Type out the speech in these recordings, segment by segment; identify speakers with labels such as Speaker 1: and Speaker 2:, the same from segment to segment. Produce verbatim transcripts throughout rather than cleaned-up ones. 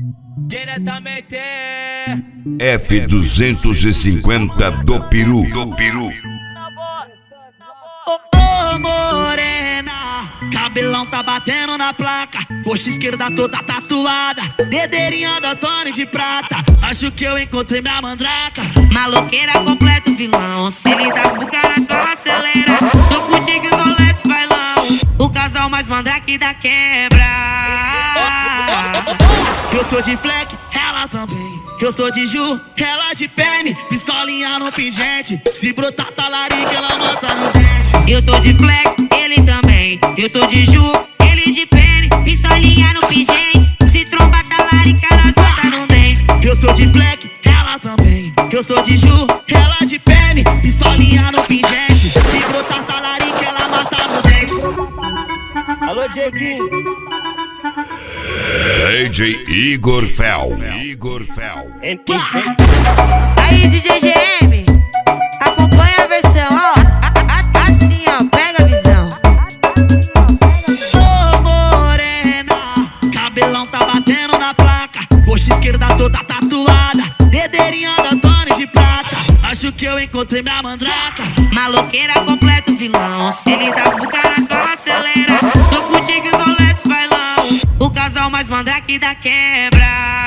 Speaker 1: Diretamente
Speaker 2: F duzentos e cinquenta do Peru. Do Peru.
Speaker 3: Ô, oh, morena, cabelão tá batendo na placa, coxa esquerda toda tatuada, dedeirinha da Tony de prata. Acho que eu encontrei minha mandraca.
Speaker 4: Maloqueira completa o vilão, se lidar com caras fala acelera. Tô contigo os roletes bailão, o casal mais mandrake da quebra.
Speaker 3: Eu tô de fleck, ela também. Eu tô de Ju, ela de pene, pistolinha no pingente. Se brotar talarica, ela mata no dente.
Speaker 4: Eu tô de fleck, ele também. Eu tô de Ju, ele de pene, pistolinha no pingente. Se tromba talarica, nós bota no dente.
Speaker 3: Eu tô de fleck, ela também. Eu tô de Ju, ela de pene, pistolinha no pingente. Se brotar talarica, ela mata no dente. Alô, Dieguinho.
Speaker 2: D J Igor Fel. Igor Fel.
Speaker 4: Aí, D J G M, acompanha a versão, ó. Assim, ó, pega a visão.
Speaker 3: Ô, oh, morena, cabelão tá batendo na placa, coxa esquerda toda tatuada, dedeirinha da Tony de prata. Acho que eu encontrei minha mandraca.
Speaker 4: Maloqueira completa o vilão, se lidar com caras fala acelera. Tô contigo os roletes bailão, o casal mais mandrake da quebra.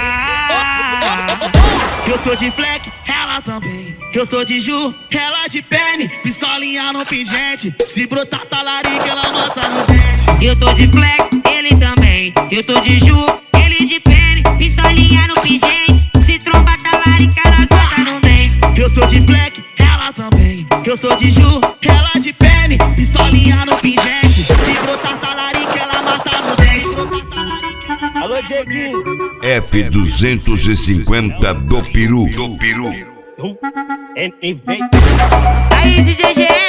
Speaker 3: Eu tô de fleck, ela também. Eu tô de Ju, ela de pene, pistolinha no pingente. Se brotar talarica, ela mata no dente.
Speaker 4: Eu tô de fleck, ele também. Eu tô de Ju, ele de pene, pistolinha no pingente. Se tromba talarica, nós bota no dente.
Speaker 3: Eu tô de fleck, ela também. Eu tô de Ju, ela de pene, pistolinha no pingente. Se brotar talarica, ela mata no dente. Alô, Dieguinho.
Speaker 2: F duzentos e cinquenta do Peru. Do Peru.
Speaker 3: Ele vem.
Speaker 4: Aí, D J G M.